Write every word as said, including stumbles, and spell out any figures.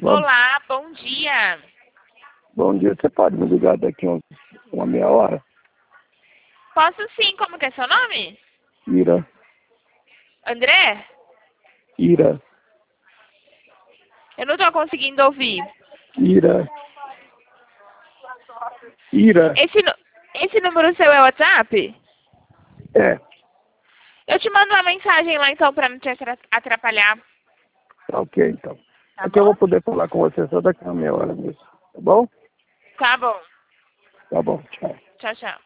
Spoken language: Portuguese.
Vamos? Olá, bom dia. Bom dia, você pode me ligar daqui uns, uma meia hora? Posso sim, como que é seu nome? Ira, André? Ira, Eu não tô conseguindo ouvir. Ira, Ira. Esse, nu- esse número seu é WhatsApp? É, Eu te mando uma mensagem lá então pra não te atra- atrapalhar. tá ok então. Tá É que eu bom? vou poder falar com você só daqui a uma meia hora mesmo. Tá bom? Tá bom. Tá bom, tchau. Tchau, tchau.